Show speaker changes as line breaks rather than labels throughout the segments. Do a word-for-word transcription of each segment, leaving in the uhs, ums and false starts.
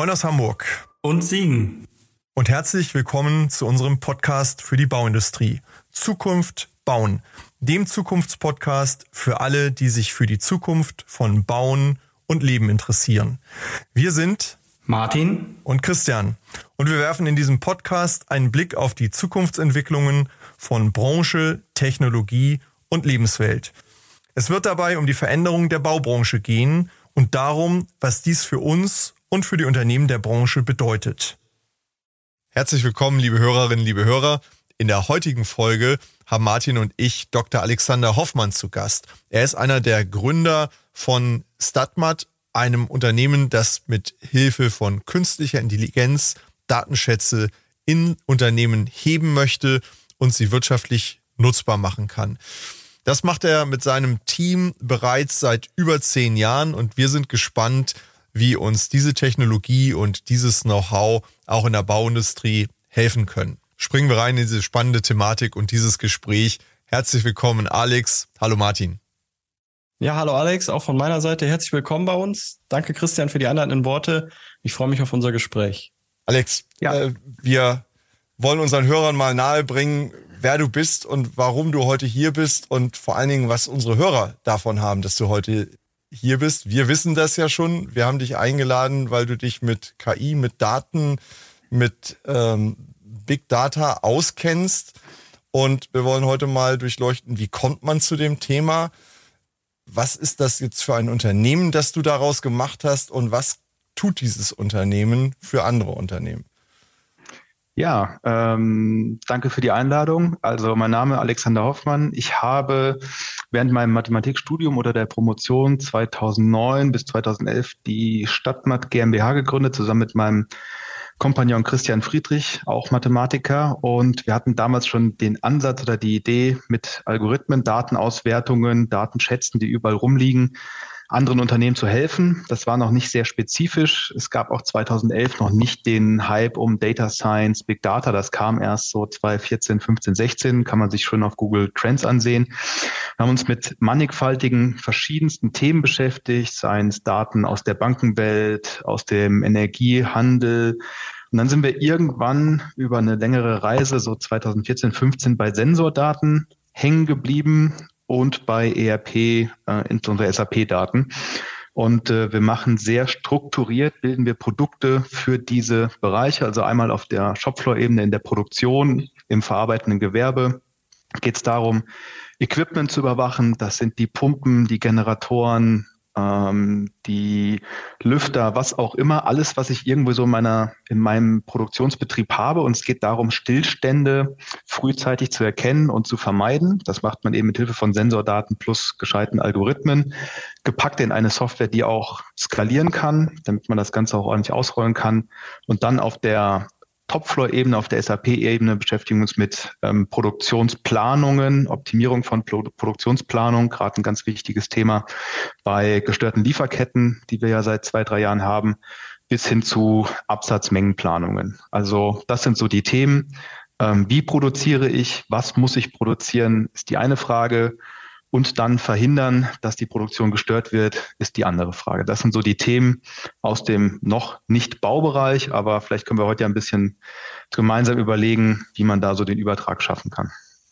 Moin aus Hamburg
und Siegen
und herzlich willkommen zu unserem Podcast für die Bauindustrie. Zukunft bauen, dem Zukunftspodcast für alle, die sich für die Zukunft von Bauen und Leben interessieren. Wir sind
Martin
und Christian und wir werfen in diesem Podcast einen Blick auf die Zukunftsentwicklungen von Branche, Technologie und Lebenswelt. Es wird dabei um die Veränderung der Baubranche gehen und darum, was dies für uns und für die Unternehmen der Branche bedeutet. Herzlich willkommen, liebe Hörerinnen, liebe Hörer. In der heutigen Folge haben Martin und ich Doktor Alexander Hoffmann zu Gast. Er ist einer der Gründer von StatMat, einem Unternehmen, das mit Hilfe von künstlicher Intelligenz Datenschätze in Unternehmen heben möchte und sie wirtschaftlich nutzbar machen kann. Das macht er mit seinem Team bereits seit über zehn Jahren und wir sind gespannt, wie uns diese Technologie und dieses Know-how auch in der Bauindustrie helfen können. Springen wir rein in diese spannende Thematik und dieses Gespräch. Herzlich willkommen, Alex. Hallo, Martin.
Ja, hallo Alex, auch von meiner Seite herzlich willkommen bei uns. Danke Christian für die einleitenden Worte. Ich freue mich auf unser Gespräch.
Alex, ja. äh, wir wollen unseren Hörern mal nahebringen, wer du bist und warum du heute hier bist und vor allen Dingen, was unsere Hörer davon haben, dass du heute hier bist. Wir wissen das ja schon. Wir haben dich eingeladen, weil du dich mit K I, mit Daten, mit ähm, Big Data auskennst. Und wir wollen heute mal durchleuchten, wie kommt man zu dem Thema? Was ist das jetzt für ein Unternehmen, das du daraus gemacht hast? Und was tut dieses Unternehmen für andere Unternehmen?
Ja, ähm, danke für die Einladung. Also mein Name ist Alexander Hoffmann. Ich habe während meinem Mathematikstudium oder der Promotion zweitausendneun bis zweitausendelf die StatMat GmbH gegründet, zusammen mit meinem Kompagnon Christian Friedrich, auch Mathematiker. Und wir hatten damals schon den Ansatz oder die Idee, mit Algorithmen, Datenauswertungen, Datenschätzen, die überall rumliegen, anderen Unternehmen zu helfen. Das war noch nicht sehr spezifisch. Es gab auch zweitausendelf noch nicht den Hype um Data Science, Big Data. Das kam erst so zweitausendvierzehn, fünfzehn, sechzehn. Kann man sich schon auf Google Trends ansehen. Wir haben uns mit mannigfaltigen, verschiedensten Themen beschäftigt, seien es Daten aus der Bankenwelt, aus dem Energiehandel. Und dann sind wir irgendwann über eine längere Reise, so zweitausendvierzehn, fünfzehn, bei Sensordaten hängen geblieben und bei E R P, äh, insbesondere S A P-Daten. Und äh, wir machen sehr strukturiert, bilden wir Produkte für diese Bereiche. Also einmal auf der Shopfloor-Ebene in der Produktion, im verarbeitenden Gewerbe geht es darum, Equipment zu überwachen. Das sind die Pumpen, die Generatoren, ähm, die Lüfter, was auch immer, alles, was ich irgendwo so in meiner, in meinem Produktionsbetrieb habe. Und es geht darum, Stillstände frühzeitig zu erkennen und zu vermeiden. Das macht man eben mit Hilfe von Sensordaten plus gescheiten Algorithmen, gepackt in eine Software, die auch skalieren kann, damit man das Ganze auch ordentlich ausrollen kann. Und dann auf der Topfloor-Ebene, auf der S A P-Ebene beschäftigen wir uns mit ähm, Produktionsplanungen, Optimierung von Pro- Produktionsplanung, gerade ein ganz wichtiges Thema bei gestörten Lieferketten, die wir ja seit zwei, drei Jahren haben, bis hin zu Absatzmengenplanungen. Also das sind so die Themen. Ähm, wie produziere ich? Was muss ich produzieren? Ist die eine Frage. Und dann verhindern, dass die Produktion gestört wird, ist die andere Frage. Das sind so die Themen aus dem noch nicht Baubereich, aber vielleicht können wir heute ja ein bisschen gemeinsam überlegen, wie man da so den Übertrag schaffen kann.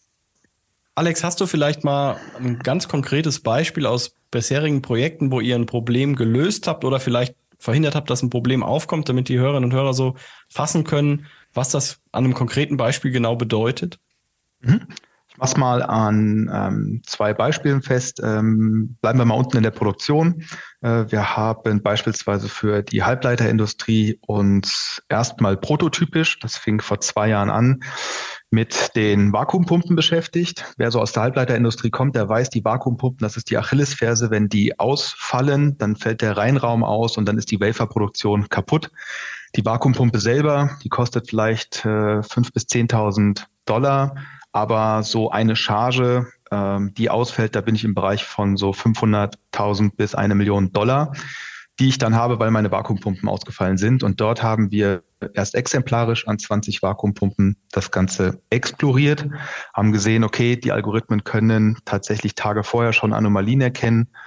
Alex, hast du vielleicht mal ein ganz konkretes Beispiel aus bisherigen Projekten, wo ihr ein Problem gelöst habt oder vielleicht verhindert habt, dass ein Problem aufkommt, damit die Hörerinnen und Hörer so fassen können, was das an einem konkreten Beispiel genau bedeutet?
Mhm. Ich mache es mal an ähm, zwei Beispielen fest. Ähm, bleiben wir mal unten in der Produktion. Äh, wir haben beispielsweise für die Halbleiterindustrie uns erstmal prototypisch, das fing vor zwei Jahren an, mit den Vakuumpumpen beschäftigt. Wer so aus der Halbleiterindustrie kommt, der weiß, die Vakuumpumpen, das ist die Achillesferse. Wenn die ausfallen, dann fällt der Reinraum aus und dann ist die Waferproduktion kaputt. Die Vakuumpumpe selber, die kostet vielleicht äh, fünftausend bis zehntausend Dollar. Aber so eine Charge, ähm, die ausfällt, da bin ich im Bereich von so fünfhunderttausend bis eine Million Dollar, die ich dann habe, weil meine Vakuumpumpen ausgefallen sind. Und dort haben wir erst exemplarisch an zwanzig Vakuumpumpen das Ganze exploriert, haben gesehen, okay, die Algorithmen können tatsächlich Tage vorher schon Anomalien erkennen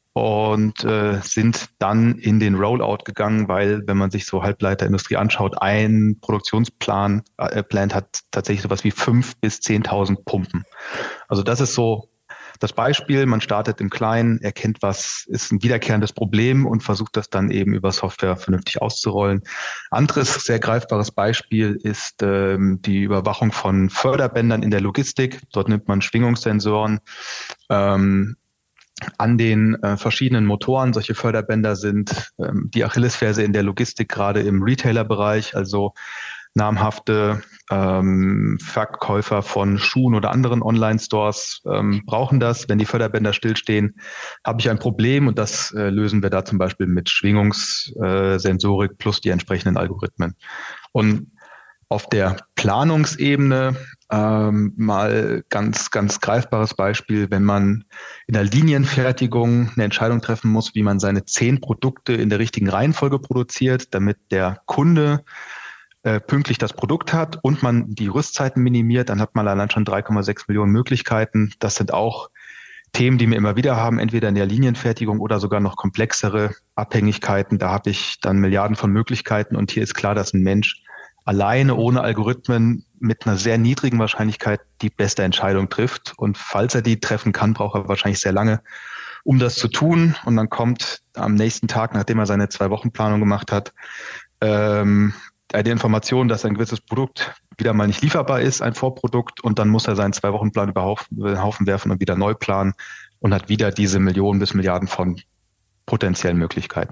und äh, sind dann in den Rollout gegangen, weil, wenn man sich so Halbleiterindustrie anschaut, ein Produktionsplan äh, Plant hat tatsächlich sowas wie fünf bis zehntausend Pumpen. Also das ist so das Beispiel. Man startet im Kleinen, erkennt, was ist ein wiederkehrendes Problem und versucht das dann eben über Software vernünftig auszurollen. Anderes sehr greifbares Beispiel ist ähm, die Überwachung von Förderbändern in der Logistik. Dort nimmt man Schwingungssensoren ähm, an den äh, verschiedenen Motoren. Solche Förderbänder sind ähm, die Achillesferse in der Logistik, gerade im Retailer-Bereich, also namhafte ähm, Verkäufer von Schuhen oder anderen Online-Stores ähm, brauchen das. Wenn die Förderbänder stillstehen, habe ich ein Problem, und das äh, lösen wir da zum Beispiel mit Schwingungssensorik plus die entsprechenden Algorithmen. Und auf der Planungsebene ähm, mal ganz, ganz greifbares Beispiel, wenn man in der Linienfertigung eine Entscheidung treffen muss, wie man seine zehn Produkte in der richtigen Reihenfolge produziert, damit der Kunde äh, pünktlich das Produkt hat und man die Rüstzeiten minimiert, dann hat man allein schon drei Komma sechs Millionen Möglichkeiten. Das sind auch Themen, die wir immer wieder haben, entweder in der Linienfertigung oder sogar noch komplexere Abhängigkeiten. Da habe ich dann Milliarden von Möglichkeiten, und hier ist klar, dass ein Mensch alleine ohne Algorithmen mit einer sehr niedrigen Wahrscheinlichkeit die beste Entscheidung trifft. Und falls er die treffen kann, braucht er wahrscheinlich sehr lange, um das zu tun. Und dann kommt am nächsten Tag, nachdem er seine Zwei-Wochen-Planung gemacht hat, ähm, die Information, dass ein gewisses Produkt wieder mal nicht lieferbar ist, ein Vorprodukt, und dann muss er seinen Zwei-Wochen-Plan über den Haufen werfen und wieder neu planen und hat wieder diese Millionen bis Milliarden von potenziellen Möglichkeiten.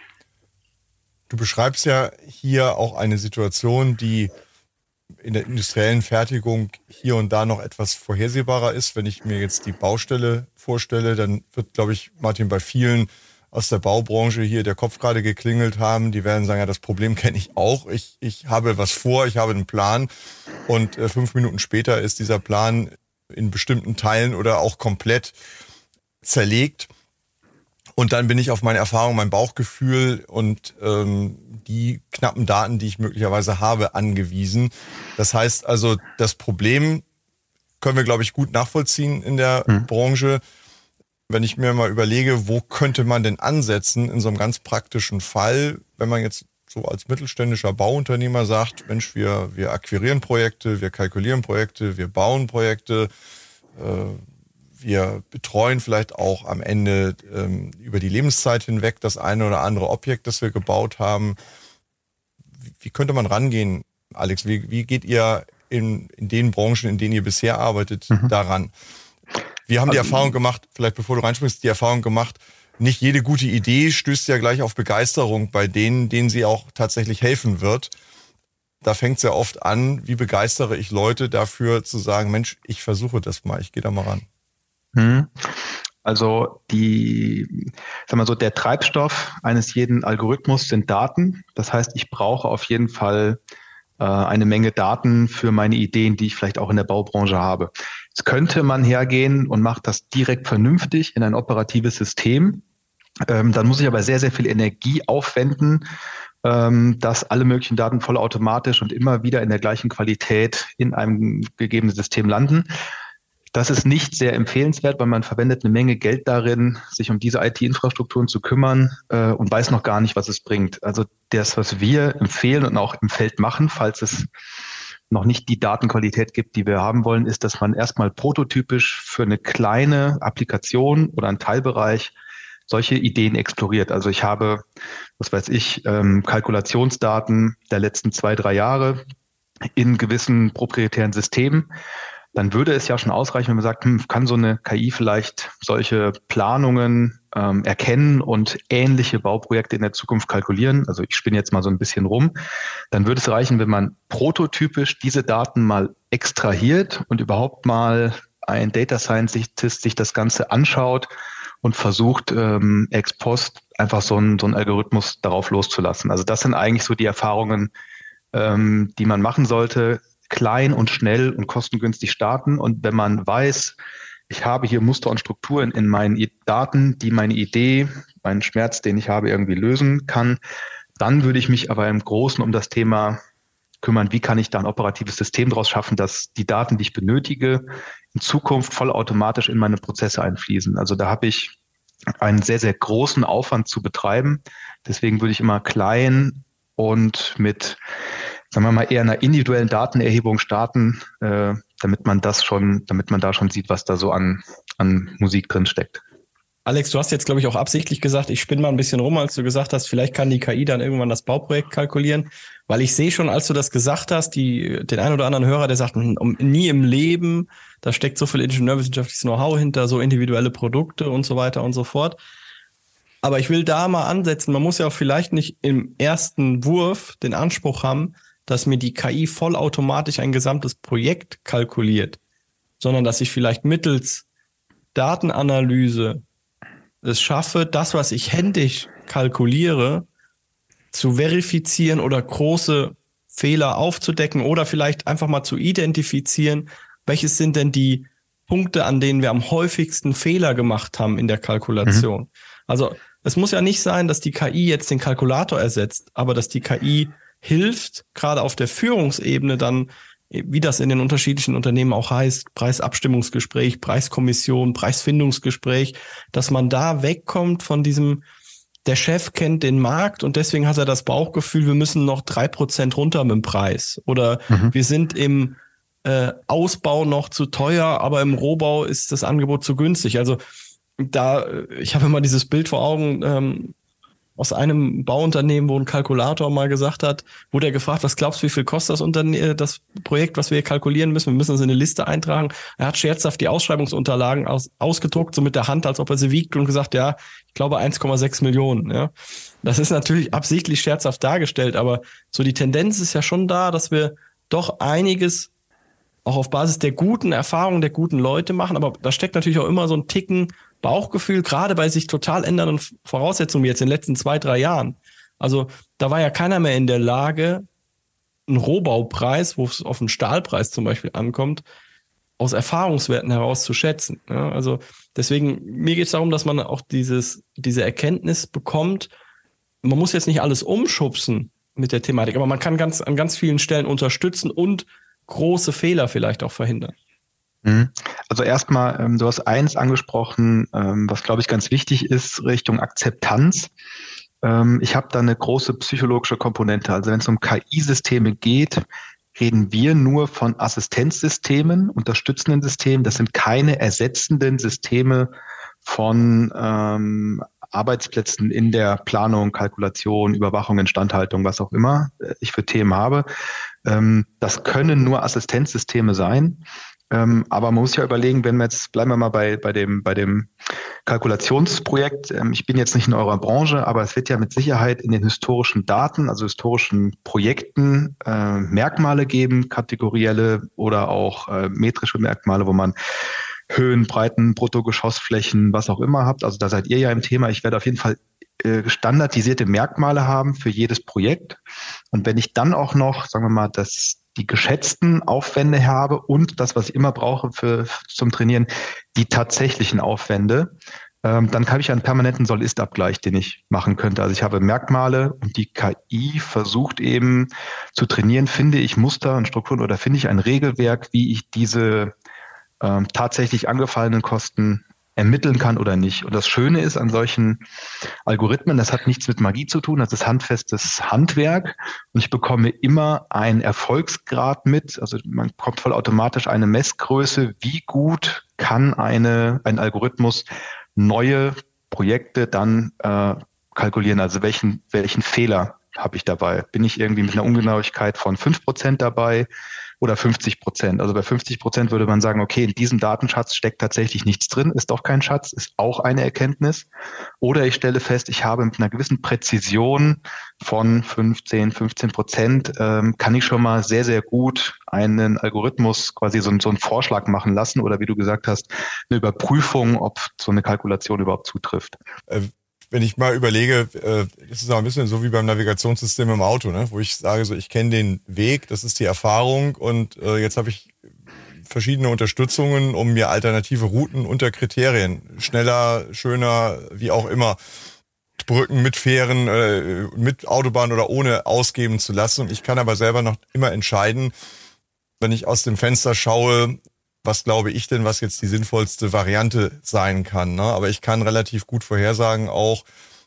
Du beschreibst ja hier auch eine Situation, die in der industriellen Fertigung hier und da noch etwas vorhersehbarer ist. Wenn ich mir jetzt die Baustelle vorstelle, dann wird, glaube ich, Martin, bei vielen aus der Baubranche hier der Kopf gerade geklingelt haben. Die werden sagen, ja, das Problem kenne ich auch. Ich, ich habe was vor, ich habe einen Plan, und äh, fünf Minuten später ist dieser Plan in bestimmten Teilen oder auch komplett zerlegt. Und dann bin ich auf meine Erfahrung, mein Bauchgefühl und ähm, die knappen Daten, die ich möglicherweise habe, angewiesen. Das heißt also, das Problem können wir, glaube ich, gut nachvollziehen in der mhm. Branche. Wenn ich mir mal überlege, wo könnte man denn ansetzen in so einem ganz praktischen Fall, wenn man jetzt so als mittelständischer Bauunternehmer sagt, Mensch, wir, wir akquirieren Projekte, wir kalkulieren Projekte, wir bauen Projekte, äh, wir betreuen vielleicht auch am Ende ähm, über die Lebenszeit hinweg das eine oder andere Objekt, das wir gebaut haben. Wie, wie könnte man rangehen, Alex? Wie, wie geht ihr in, in den Branchen, in denen ihr bisher arbeitet, mhm. daran? Wir haben also, die Erfahrung gemacht, vielleicht bevor du reinspringst, die Erfahrung gemacht, nicht jede gute Idee stößt ja gleich auf Begeisterung bei denen, denen sie auch tatsächlich helfen wird. Da fängt es ja oft an, wie begeistere ich Leute dafür zu sagen, Mensch, ich versuche das mal, ich gehe da mal ran.
Also die, sag mal so, der Treibstoff eines jeden Algorithmus sind Daten. Das heißt, ich brauche auf jeden Fall äh, eine Menge Daten für meine Ideen, die ich vielleicht auch in der Baubranche habe. Jetzt könnte man hergehen und macht das direkt vernünftig in ein operatives System. Ähm, dann muss ich aber sehr, sehr viel Energie aufwenden, ähm, dass alle möglichen Daten vollautomatisch und immer wieder in der gleichen Qualität in einem gegebenen System landen. Das ist nicht sehr empfehlenswert, weil man verwendet eine Menge Geld darin, sich um diese I T-Infrastrukturen zu kümmern äh, und weiß noch gar nicht, was es bringt. Also das, was wir empfehlen und auch im Feld machen, falls es noch nicht die Datenqualität gibt, die wir haben wollen, ist, dass man erstmal prototypisch für eine kleine Applikation oder einen Teilbereich solche Ideen exploriert. Also ich habe, was weiß ich, ähm, Kalkulationsdaten der letzten zwei, drei Jahre in gewissen proprietären Systemen. Dann würde es ja schon ausreichen, wenn man sagt, hm, kann so eine K I vielleicht solche Planungen ähm, erkennen und ähnliche Bauprojekte in der Zukunft kalkulieren. Also ich spinne jetzt mal so ein bisschen rum. Dann würde es reichen, wenn man prototypisch diese Daten mal extrahiert und überhaupt mal ein Data Scientist sich das Ganze anschaut und versucht, ähm, ex post einfach so einen, so einen Algorithmus darauf loszulassen. Also das sind eigentlich so die Erfahrungen, ähm, die man machen sollte. Klein und schnell und kostengünstig starten. Und wenn man weiß, ich habe hier Muster und Strukturen in meinen Daten, die meine Idee, meinen Schmerz, den ich habe, irgendwie lösen kann, dann würde ich mich aber im Großen um das Thema kümmern, wie kann ich da ein operatives System daraus schaffen, dass die Daten, die ich benötige, in Zukunft vollautomatisch in meine Prozesse einfließen. Also da habe ich einen sehr, sehr großen Aufwand zu betreiben. Deswegen würde ich immer klein und mit, sagen wir mal, eher einer individuellen Datenerhebung starten, äh, damit man das schon, damit man da schon sieht, was da so an, an Musik drin steckt.
Alex, du hast jetzt, glaube ich, auch absichtlich gesagt, ich spinne mal ein bisschen rum, als du gesagt hast, vielleicht kann die K I dann irgendwann das Bauprojekt kalkulieren, weil ich sehe schon, als du das gesagt hast, die, den einen oder anderen Hörer, der sagt, um, nie im Leben, da steckt so viel ingenieurwissenschaftliches Know-how hinter, so individuelle Produkte und so weiter und so fort. Aber ich will da mal ansetzen, man muss ja auch vielleicht nicht im ersten Wurf den Anspruch haben, dass mir die K I vollautomatisch ein gesamtes Projekt kalkuliert, sondern dass ich vielleicht mittels Datenanalyse es schaffe, das, was ich händisch kalkuliere, zu verifizieren oder große Fehler aufzudecken oder vielleicht einfach mal zu identifizieren, welches sind denn die Punkte, an denen wir am häufigsten Fehler gemacht haben in der Kalkulation. Mhm. Also es muss ja nicht sein, dass die K I jetzt den Kalkulator ersetzt, aber dass die K I hilft, gerade auf der Führungsebene dann, wie das in den unterschiedlichen Unternehmen auch heißt, Preisabstimmungsgespräch, Preiskommission, Preisfindungsgespräch, dass man da wegkommt von diesem, der Chef kennt den Markt und deswegen hat er das Bauchgefühl, wir müssen noch drei Prozent runter mit dem Preis. Oder mhm. wir sind im äh, Ausbau noch zu teuer, aber im Rohbau ist das Angebot zu günstig. Also da, ich habe immer dieses Bild vor Augen, ähm, aus einem Bauunternehmen, wo ein Kalkulator mal gesagt hat, wurde er gefragt, was glaubst du, wie viel kostet das, Unterne- das Projekt, was wir hier kalkulieren müssen? Wir müssen das in eine Liste eintragen. Er hat scherzhaft die Ausschreibungsunterlagen aus, ausgedruckt, so mit der Hand, als ob er sie wiegt und gesagt, ja, ich glaube eins Komma sechs Millionen. Ja. Das ist natürlich absichtlich scherzhaft dargestellt, aber so die Tendenz ist ja schon da, dass wir doch einiges auch auf Basis der guten Erfahrungen der guten Leute machen, aber da steckt natürlich auch immer so ein Ticken Bauchgefühl, gerade bei sich total ändernden Voraussetzungen wie jetzt in den letzten zwei, drei Jahren. Also da war ja keiner mehr in der Lage, einen Rohbaupreis, wo es auf den Stahlpreis zum Beispiel ankommt, aus Erfahrungswerten heraus zu schätzen. Ja, also deswegen, mir geht es darum, dass man auch dieses, diese Erkenntnis bekommt, man muss jetzt nicht alles umschubsen mit der Thematik, aber man kann ganz, an ganz vielen Stellen unterstützen und große Fehler vielleicht auch verhindern.
Also erstmal, ähm, du hast eins angesprochen, ähm, was glaube ich ganz wichtig ist, Richtung Akzeptanz. Ähm, ich habe da eine große psychologische Komponente. Also wenn es um K I-Systeme geht, reden wir nur von Assistenzsystemen, unterstützenden Systemen. Das sind keine ersetzenden Systeme von ähm, Arbeitsplätzen in der Planung, Kalkulation, Überwachung, Instandhaltung, was auch immer ich für Themen habe. Ähm, das können nur Assistenzsysteme sein. Ähm, aber man muss ja überlegen, wenn wir jetzt, bleiben wir mal bei, bei dem, bei dem Kalkulationsprojekt. Ähm, ich bin jetzt nicht in eurer Branche, aber es wird ja mit Sicherheit in den historischen Daten, also historischen Projekten, äh, Merkmale geben, kategorielle oder auch äh, metrische Merkmale, wo man Höhen, Breiten, Bruttogeschossflächen, was auch immer habt. Also da seid ihr ja im Thema. Ich werde auf jeden Fall äh, standardisierte Merkmale haben für jedes Projekt. Und wenn ich dann auch noch, sagen wir mal, das die geschätzten Aufwände habe und das, was ich immer brauche für zum Trainieren, die tatsächlichen Aufwände, ähm, dann habe ich einen permanenten Soll-Ist-Abgleich, den ich machen könnte. Also ich habe Merkmale und die K I versucht eben zu trainieren, finde ich Muster und Strukturen oder finde ich ein Regelwerk, wie ich diese ähm, tatsächlich angefallenen Kosten ermitteln kann oder nicht. Und das Schöne ist an solchen Algorithmen, das hat nichts mit Magie zu tun, das ist handfestes Handwerk und ich bekomme immer einen Erfolgsgrad mit, also man bekommt vollautomatisch eine Messgröße, wie gut kann eine, ein Algorithmus neue Projekte dann äh, kalkulieren, also welchen, welchen Fehler habe ich dabei? Bin ich irgendwie mit einer Ungenauigkeit von fünf Prozent dabei oder fünfzig Prozent? Also bei fünfzig Prozent würde man sagen, okay, in diesem Datenschatz steckt tatsächlich nichts drin, ist doch kein Schatz, ist auch eine Erkenntnis. Oder ich stelle fest, ich habe mit einer gewissen Präzision von fünfzehn, fünfzehn Prozent, ähm, kann ich schon mal sehr, sehr gut einen Algorithmus quasi so, so einen Vorschlag machen lassen oder wie du gesagt hast, eine Überprüfung, ob so eine Kalkulation überhaupt zutrifft.
Äh, Wenn ich mal überlege, äh, das ist auch ein bisschen so wie beim Navigationssystem im Auto, ne? Wo ich sage, so ich kenne den Weg, das ist die Erfahrung und äh, jetzt habe ich verschiedene Unterstützungen, um mir alternative Routen unter Kriterien, schneller, schöner, wie auch immer, Brücken mit Fähren, äh, mit Autobahn oder ohne ausgeben zu lassen. Und ich kann aber selber noch immer entscheiden, wenn ich aus dem Fenster schaue, was glaube ich denn, was jetzt die sinnvollste Variante sein kann. Ne? Aber ich kann relativ gut vorhersagen auch,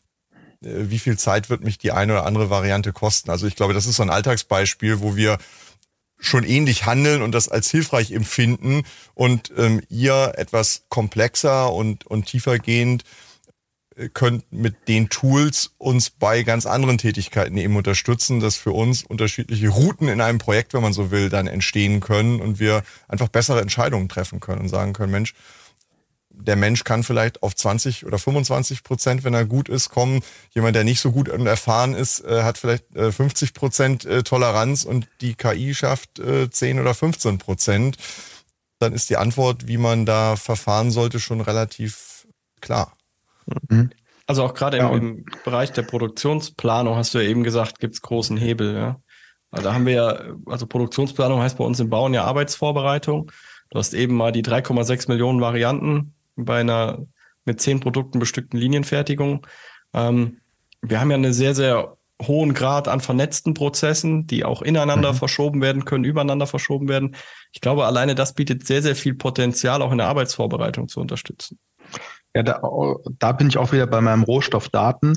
wie viel Zeit wird mich die eine oder andere Variante kosten. Also ich glaube, das ist so ein Alltagsbeispiel, wo wir schon ähnlich handeln und das als hilfreich empfinden und ähm, ihr etwas komplexer und, und tiefergehend könnt mit den Tools uns bei ganz anderen Tätigkeiten eben unterstützen, dass für uns unterschiedliche Routen in einem Projekt, wenn man so will, dann entstehen können und wir einfach bessere Entscheidungen treffen können und sagen können, Mensch, der Mensch kann vielleicht auf zwanzig oder fünfundzwanzig Prozent, wenn er gut ist, kommen. Jemand, der nicht so gut und erfahren ist, hat vielleicht fünfzig Prozent Toleranz und die K I schafft zehn oder fünfzehn Prozent. Dann ist die Antwort, wie man da verfahren sollte, schon relativ klar.
Also auch gerade
ja,
im, im Bereich der Produktionsplanung hast du ja eben gesagt, gibt es großen Hebel. Ja? Also da haben wir ja, also Produktionsplanung heißt bei uns im Bauen ja Arbeitsvorbereitung. Du hast eben mal die drei Komma sechs Millionen Varianten bei einer mit zehn Produkten bestückten Linienfertigung. Ähm, wir haben ja einen sehr, sehr hohen Grad an vernetzten Prozessen, die auch ineinander mhm. verschoben werden können, übereinander verschoben werden. Ich glaube, alleine das bietet sehr, sehr viel Potenzial, auch in der Arbeitsvorbereitung zu unterstützen.
Ja, da, da bin ich auch wieder bei meinem Rohstoff Daten.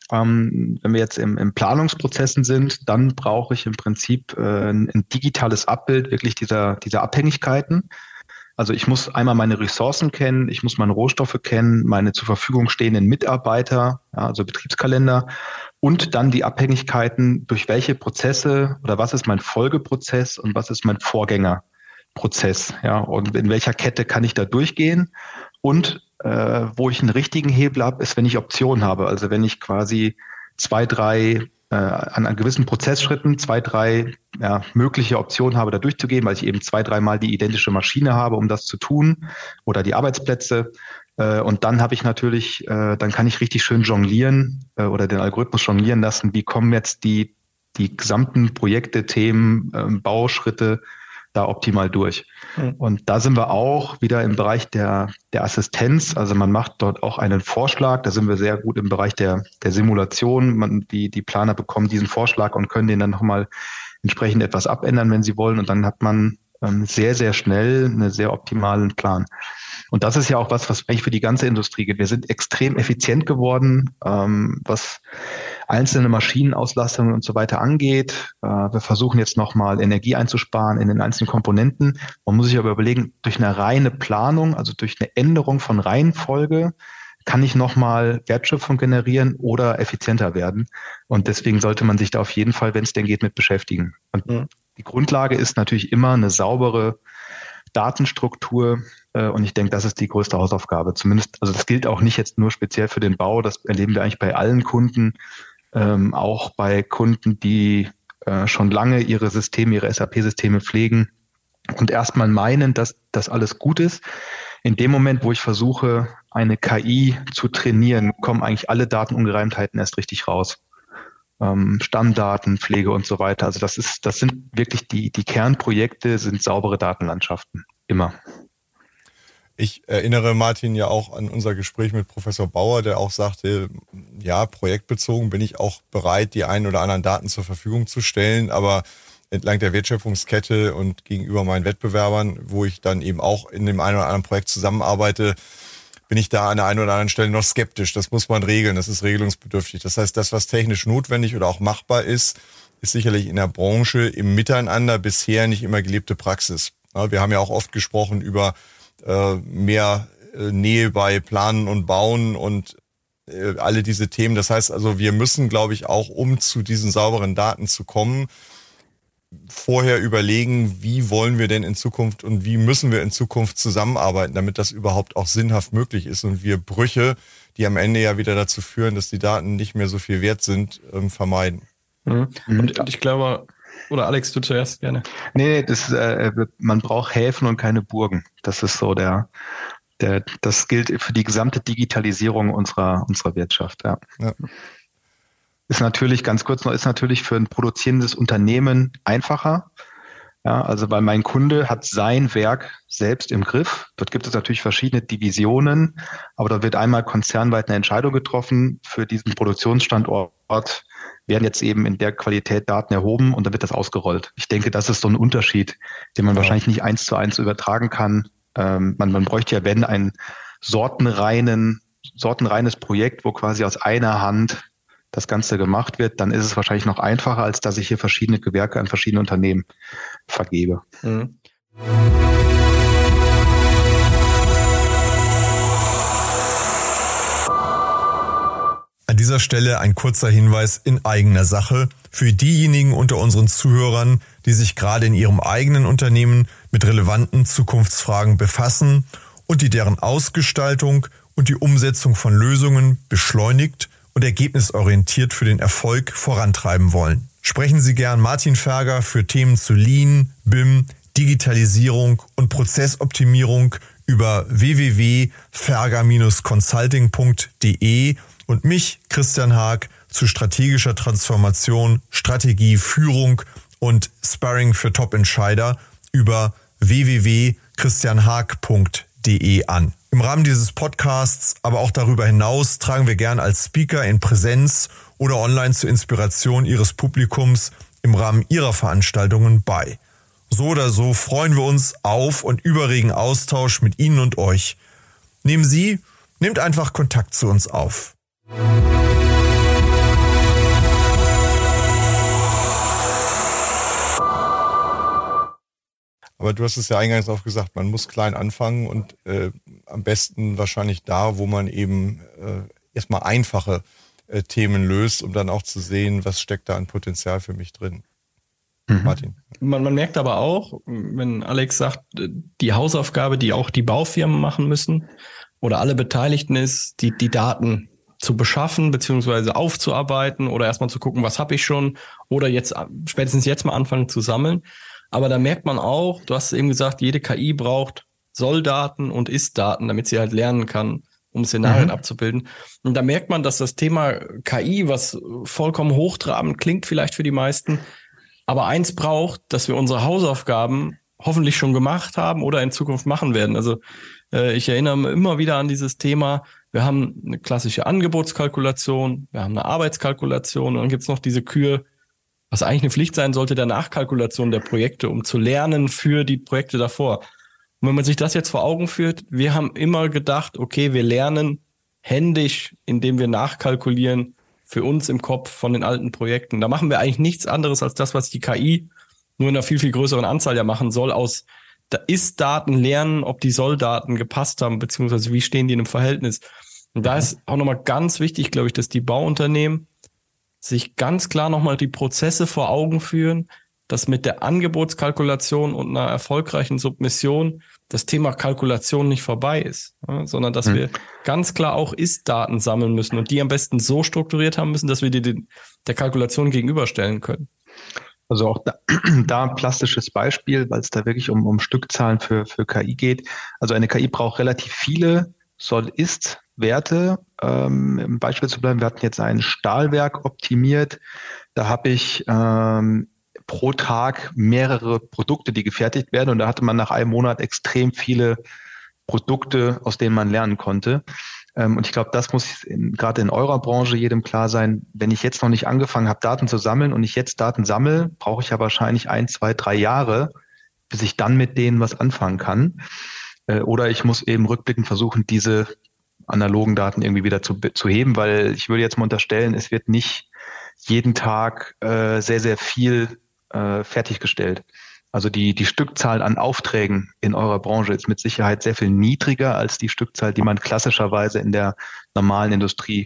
Ähm, wenn wir jetzt im, im Planungsprozessen sind, dann brauche ich im Prinzip äh, ein, ein digitales Abbild wirklich dieser, dieser Abhängigkeiten. Also ich muss einmal meine Ressourcen kennen, ich muss meine Rohstoffe kennen, meine zur Verfügung stehenden Mitarbeiter, ja, also Betriebskalender und dann die Abhängigkeiten, durch welche Prozesse oder was ist mein Folgeprozess und was ist mein Vorgängerprozess, ja, und in welcher Kette kann ich da durchgehen und äh, wo ich einen richtigen Hebel habe, ist, wenn ich Optionen habe, also wenn ich quasi zwei, drei äh, an, an gewissen Prozessschritten zwei, drei ja, mögliche Optionen habe, da durchzugehen, weil ich eben zwei, dreimal die identische Maschine habe, um das zu tun oder die Arbeitsplätze. Äh, und dann habe ich natürlich, äh, dann kann ich richtig schön jonglieren äh, oder den Algorithmus jonglieren lassen. Wie kommen jetzt die, die gesamten Projekte, Themen, äh, Bauschritte da optimal durch. Mhm. Und da sind wir auch wieder im Bereich der, der Assistenz. Also man macht dort auch einen Vorschlag. Da sind wir sehr gut im Bereich der, der Simulation. Man, die, die Planer bekommen diesen Vorschlag und können den dann nochmal entsprechend etwas abändern, wenn sie wollen. Und dann hat man ähm, sehr, sehr schnell einen sehr optimalen Plan. Und das ist ja auch was, was eigentlich für die ganze Industrie geht. Wir sind extrem effizient geworden, ähm, was einzelne Maschinenauslastung und so weiter angeht. Äh, wir versuchen jetzt nochmal Energie einzusparen in den einzelnen Komponenten. Man muss sich aber überlegen, durch eine reine Planung, also durch eine Änderung von Reihenfolge, kann ich nochmal Wertschöpfung generieren oder effizienter werden. Und deswegen sollte man sich da auf jeden Fall, wenn es denn geht, mit beschäftigen. Und mhm. die Grundlage ist natürlich immer eine saubere Datenstruktur. Äh, und ich denke, das ist die größte Hausaufgabe. Zumindest, also das gilt auch nicht jetzt nur speziell für den Bau. Das erleben wir eigentlich bei allen Kunden. Ähm, auch bei Kunden, die äh, schon lange ihre Systeme, ihre S A P-Systeme pflegen und erstmal meinen, dass das alles gut ist. In dem Moment, wo ich versuche, eine K I zu trainieren, kommen eigentlich alle Datenungereimtheiten erst richtig raus. Ähm, Stammdaten, Pflege und so weiter. Also das ist, das sind wirklich die, die Kernprojekte, sind saubere Datenlandschaften. Immer.
Ich erinnere Martin ja auch an unser Gespräch mit Professor Bauer, der auch sagte, ja, projektbezogen bin ich auch bereit, die einen oder anderen Daten zur Verfügung zu stellen, aber entlang der Wertschöpfungskette und gegenüber meinen Wettbewerbern, wo ich dann eben auch in dem einen oder anderen Projekt zusammenarbeite, bin ich da an der einen oder anderen Stelle noch skeptisch. Das muss man regeln, das ist regelungsbedürftig. Das heißt, das, was technisch notwendig oder auch machbar ist, ist sicherlich in der Branche im Miteinander bisher nicht immer gelebte Praxis. Wir haben ja auch oft gesprochen über mehr Nähe bei Planen und Bauen und alle diese Themen. Das heißt also, wir müssen, glaube ich, auch, um zu diesen sauberen Daten zu kommen, vorher überlegen, wie wollen wir denn in Zukunft und wie müssen wir in Zukunft zusammenarbeiten, damit das überhaupt auch sinnhaft möglich ist und wir Brüche, die am Ende ja wieder dazu führen, dass die Daten nicht mehr so viel wert sind, vermeiden.
Mhm. Und ich glaube, oder Alex, du zuerst gerne.
Nee, das, äh, man braucht Häfen und keine Burgen. Das ist so der, der, das gilt für die gesamte Digitalisierung unserer, unserer Wirtschaft. Ja. Ja. Ist natürlich, ganz kurz noch, ist natürlich für ein produzierendes Unternehmen einfacher, Ja, also weil mein Kunde hat sein Werk selbst im Griff. Dort gibt es natürlich verschiedene Divisionen, aber da wird einmal konzernweit eine Entscheidung getroffen. Für diesen Produktionsstandort werden jetzt eben in der Qualität Daten erhoben und dann wird das ausgerollt. Ich denke, das ist so ein Unterschied, den man ja. wahrscheinlich nicht eins zu eins übertragen kann. Ähm, man, man bräuchte ja, wenn, ein sortenreinen, sortenreines Projekt, wo quasi aus einer Hand das Ganze gemacht wird, dann ist es wahrscheinlich noch einfacher, als dass ich hier verschiedene Gewerke an verschiedene Unternehmen vergebe. Mhm.
An dieser Stelle ein kurzer Hinweis in eigener Sache für diejenigen unter unseren Zuhörern, die sich gerade in ihrem eigenen Unternehmen mit relevanten Zukunftsfragen befassen und die deren Ausgestaltung und die Umsetzung von Lösungen beschleunigt und ergebnisorientiert für den Erfolg vorantreiben wollen. Sprechen Sie gern Martin Ferger für Themen zu Lean, B I M, Digitalisierung und Prozessoptimierung über w w w punkt ferger Bindestrich consulting punkt d e und mich, Christian Haag, zu strategischer Transformation, Strategie, Führung und Sparring für Top-Entscheider über w w w punkt christian haag punkt d e an. Im Rahmen dieses Podcasts, aber auch darüber hinaus, tragen wir gern als Speaker in Präsenz oder online zur Inspiration Ihres Publikums im Rahmen Ihrer Veranstaltungen bei. So oder so freuen wir uns auf und über regen Austausch mit Ihnen und euch. Nehmen Sie, nehmt einfach Kontakt zu uns auf.
Aber du hast es ja eingangs auch gesagt, man muss klein anfangen und äh, am besten wahrscheinlich da, wo man eben äh, erstmal einfache äh, Themen löst, um dann auch zu sehen, was steckt da an Potenzial für mich drin. Mhm. Martin.
Man, man merkt aber auch, wenn Alex sagt, die Hausaufgabe, die auch die Baufirmen machen müssen oder alle Beteiligten ist, die, die Daten zu beschaffen beziehungsweise aufzuarbeiten oder erstmal zu gucken, was habe ich schon oder jetzt spätestens jetzt mal anfangen zu sammeln. Aber da merkt man auch, du hast eben gesagt, jede K I braucht Solldaten und Ist-Daten, damit sie halt lernen kann, um Szenarien mhm. abzubilden. Und da merkt man, dass das Thema K I, was vollkommen hochtrabend klingt vielleicht für die meisten, aber eins braucht, dass wir unsere Hausaufgaben hoffentlich schon gemacht haben oder in Zukunft machen werden. Also äh, ich erinnere mich immer wieder an dieses Thema, wir haben eine klassische Angebotskalkulation, wir haben eine Arbeitskalkulation und dann gibt's noch diese Kür, was eigentlich eine Pflicht sein sollte, der Nachkalkulation der Projekte, um zu lernen für die Projekte davor. Und wenn man sich das jetzt vor Augen führt, wir haben immer gedacht, okay, wir lernen händisch, indem wir nachkalkulieren für uns im Kopf von den alten Projekten. Da machen wir eigentlich nichts anderes als das, was die K I nur in einer viel, viel größeren Anzahl ja machen soll, aus da Ist-Daten lernen, ob die Soll-Daten gepasst haben, beziehungsweise wie stehen die in einem Verhältnis. Und da ist auch nochmal ganz wichtig, glaube ich, dass die Bauunternehmen sich ganz klar nochmal die Prozesse vor Augen führen, dass mit der Angebotskalkulation und einer erfolgreichen Submission das Thema Kalkulation nicht vorbei ist, ja, sondern dass hm. wir ganz klar auch Ist-Daten sammeln müssen und die am besten so strukturiert haben müssen, dass wir die den, der Kalkulation gegenüberstellen können.
Also auch da, da ein plastisches Beispiel, weil es da wirklich um, um Stückzahlen für, für K I geht. Also eine K I braucht relativ viele Soll-Ist-Werte. Ähm, im Beispiel zu bleiben, wir hatten jetzt ein Stahlwerk optimiert. Da habe ich ähm, pro Tag mehrere Produkte, die gefertigt werden. Und da hatte man nach einem Monat extrem viele Produkte, aus denen man lernen konnte. Ähm, und ich glaube, das muss in, gerade in eurer Branche jedem klar sein. Wenn ich jetzt noch nicht angefangen habe, Daten zu sammeln und ich jetzt Daten sammle, brauche ich ja wahrscheinlich ein, zwei, drei Jahre, bis ich dann mit denen was anfangen kann. Äh, oder ich muss eben rückblickend versuchen, diese analogen Daten irgendwie wieder zu, zu heben, weil ich würde jetzt mal unterstellen, es wird nicht jeden Tag äh, sehr, sehr viel äh, fertiggestellt. Also die, die Stückzahl an Aufträgen in eurer Branche ist mit Sicherheit sehr viel niedriger als die Stückzahl, die man klassischerweise in der normalen Industrie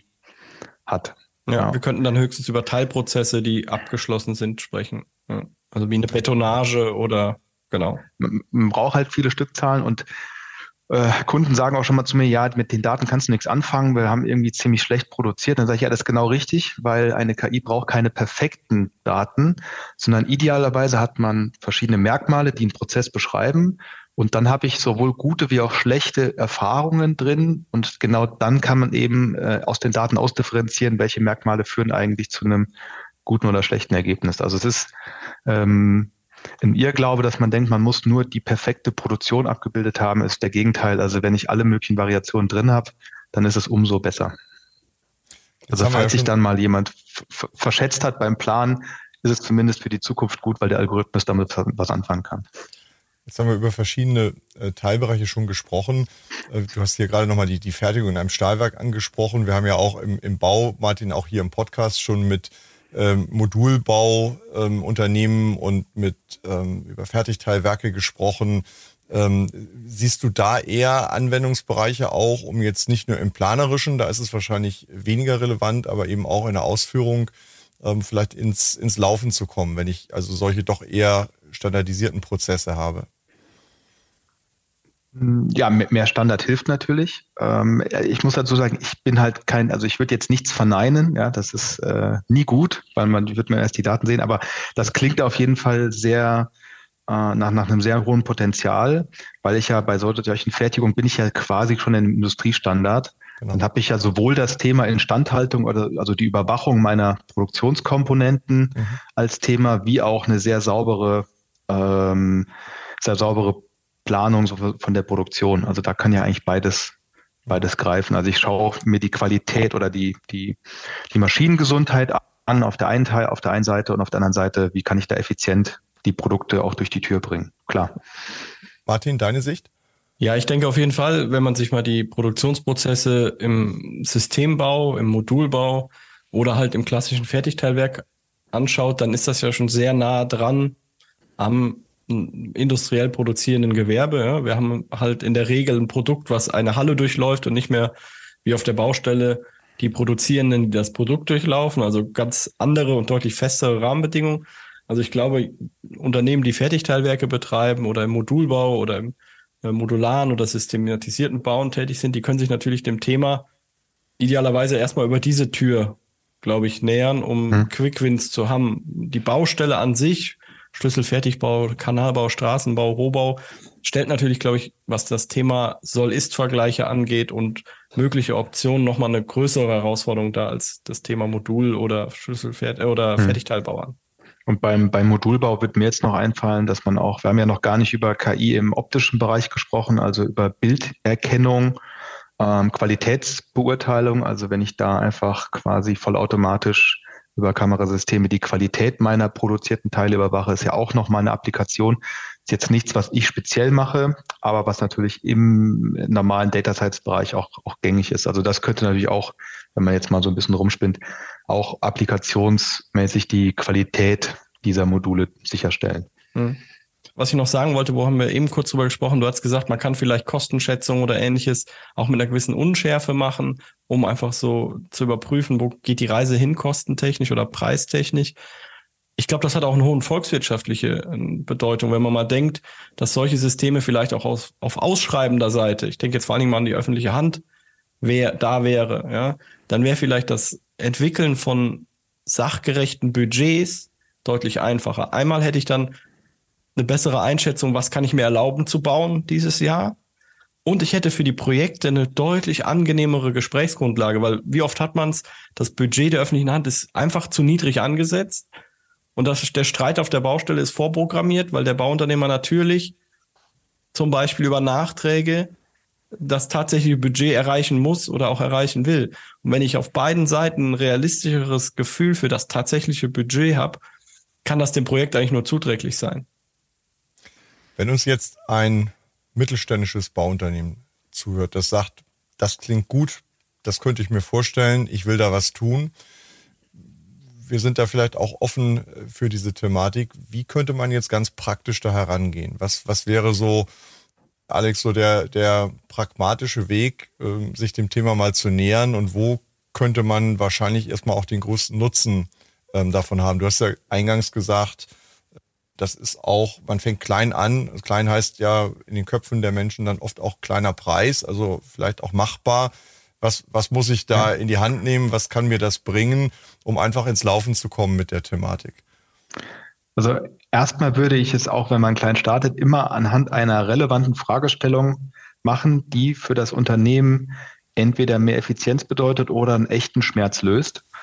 hat.
Ja, ja. Wir könnten dann höchstens über Teilprozesse, die abgeschlossen sind, sprechen. Ja. Also wie eine Betonage oder genau.
Man, man braucht halt viele Stückzahlen und Äh, Kunden sagen auch schon mal zu mir, ja, mit den Daten kannst du nichts anfangen, wir haben irgendwie ziemlich schlecht produziert. Dann sage ich, ja, das ist genau richtig, weil eine K I braucht keine perfekten Daten, sondern idealerweise hat man verschiedene Merkmale, die einen Prozess beschreiben. Und dann habe ich sowohl gute wie auch schlechte Erfahrungen drin. Und genau dann kann man eben äh, aus den Daten ausdifferenzieren, welche Merkmale führen eigentlich zu einem guten oder schlechten Ergebnis. Also es ist ähm, ein Irrglaube, dass man denkt, man muss nur die perfekte Produktion abgebildet haben, ist der Gegenteil. Also wenn ich alle möglichen Variationen drin habe, dann ist es umso besser.
Jetzt
Also
haben wir ja
falls sich
schon-
dann mal jemand f- verschätzt hat beim Plan, ist es zumindest für die Zukunft gut, weil der Algorithmus damit was anfangen kann.
Jetzt haben wir über verschiedene äh, Teilbereiche schon gesprochen. Äh, du hast hier gerade nochmal die, die Fertigung in einem Stahlwerk angesprochen. Wir haben ja auch im, im Bau, Martin, auch hier im Podcast schon mit ähm, Modulbauunternehmen ähm, und mit ähm, über Fertigteilwerke gesprochen. Ähm, siehst du da eher Anwendungsbereiche auch, um jetzt nicht nur im Planerischen, da ist es wahrscheinlich weniger relevant, aber eben auch in der Ausführung ähm, vielleicht ins, ins Laufen zu kommen, wenn ich also solche doch eher standardisierten Prozesse habe?
Ja, mehr Standard hilft natürlich. Ähm, ich muss dazu sagen, ich bin halt kein, also ich würde jetzt nichts verneinen, ja, das ist äh, nie gut, weil man wird mir erst die Daten sehen, aber das klingt auf jeden Fall sehr äh, nach, nach einem sehr hohen Potenzial, weil ich ja bei solchen Fertigungen bin ich ja quasi schon im Industriestandard.
Genau.
Dann habe ich ja sowohl das Thema Instandhaltung oder also die Überwachung meiner Produktionskomponenten
Mhm.
als Thema, wie auch eine sehr saubere, ähm, sehr saubere Planung so von der Produktion. Also da kann ja eigentlich beides, beides greifen. Also ich schaue mir die Qualität oder die, die, die Maschinengesundheit an auf der einen Teil, auf der einen Seite und auf der anderen Seite, wie kann ich da effizient die Produkte auch durch die Tür bringen. Klar.
Martin, deine Sicht?
Ja, ich denke auf jeden Fall, wenn man sich mal die Produktionsprozesse im Systembau, im Modulbau oder halt im klassischen Fertigteilwerk anschaut, dann ist das ja schon sehr nah dran am industriell produzierenden Gewerbe. Ja. Wir haben halt in der Regel ein Produkt, was eine Halle durchläuft und nicht mehr wie auf der Baustelle die Produzierenden, die das Produkt durchlaufen. Also ganz andere und deutlich festere Rahmenbedingungen. Also ich glaube, Unternehmen, die Fertigteilwerke betreiben oder im Modulbau oder im äh, modularen oder systematisierten Bauen tätig sind, die können sich natürlich dem Thema idealerweise erstmal über diese Tür, glaube ich, nähern, um
Hm.
Quick-Wins zu haben. Die Baustelle an sich, Schlüsselfertigbau, Kanalbau, Straßenbau, Rohbau, stellt natürlich, glaube ich, was das Thema Soll-Ist-Vergleiche angeht und mögliche Optionen nochmal eine größere Herausforderung da als das Thema Modul- oder Schlüsselfert- oder
Hm.
Fertigteilbau an.
Und beim, beim Modulbau wird mir jetzt noch einfallen, dass man auch, wir haben ja noch gar nicht über K I im optischen Bereich gesprochen, also über Bilderkennung, ähm, Qualitätsbeurteilung, also wenn ich da einfach quasi vollautomatisch über Kamerasysteme die Qualität meiner produzierten Teile überwache, ist ja auch nochmal eine Applikation. Ist jetzt nichts, was ich speziell mache, aber was natürlich im normalen Data Science Bereich auch, auch gängig ist. Also das könnte natürlich auch, wenn man jetzt mal so ein bisschen rumspinnt, auch applikationsmäßig die Qualität dieser Module sicherstellen.
Hm. Was ich noch sagen wollte, wo haben wir eben kurz drüber gesprochen, du hast gesagt, man kann vielleicht Kostenschätzungen oder ähnliches auch mit einer gewissen Unschärfe machen, um einfach so zu überprüfen, wo geht die Reise hin, kostentechnisch oder preistechnisch. Ich glaube, das hat auch eine hohe volkswirtschaftliche Bedeutung, wenn man mal denkt, dass solche Systeme vielleicht auch aus, auf ausschreibender Seite, ich denke jetzt vor allen Dingen mal an die öffentliche Hand, wer da wäre, ja, dann wäre vielleicht das Entwickeln von sachgerechten Budgets deutlich einfacher. Einmal hätte ich dann eine bessere Einschätzung, was kann ich mir erlauben zu bauen dieses Jahr. Und ich hätte für die Projekte eine deutlich angenehmere Gesprächsgrundlage, weil wie oft hat man es, das Budget der öffentlichen Hand ist einfach zu niedrig angesetzt und das, der Streit auf der Baustelle ist vorprogrammiert, weil der Bauunternehmer natürlich zum Beispiel über Nachträge das tatsächliche Budget erreichen muss oder auch erreichen will. Und wenn ich auf beiden Seiten ein realistischeres Gefühl für das tatsächliche Budget habe, kann das dem Projekt eigentlich nur zuträglich sein.
Wenn uns jetzt ein mittelständisches Bauunternehmen zuhört, das sagt, das klingt gut, das könnte ich mir vorstellen, ich will da was tun. Wir sind da vielleicht auch offen für diese Thematik. Wie könnte man jetzt ganz praktisch da herangehen? Was, was wäre so, Alex, so der, der pragmatische Weg, äh, sich dem Thema mal zu nähern und wo könnte man wahrscheinlich erstmal auch den größten Nutzen ähm, davon haben? Du hast ja eingangs gesagt, das ist auch, man fängt klein an. Klein heißt ja in den Köpfen der Menschen dann oft auch kleiner Preis, also vielleicht auch machbar. Was, was muss ich da in die Hand nehmen? Was kann mir das bringen, um einfach ins Laufen zu kommen mit der Thematik?
Also erstmal würde ich es auch, wenn man klein startet, immer anhand einer relevanten Fragestellung machen, die für das Unternehmen entweder mehr Effizienz bedeutet oder einen echten Schmerz löst.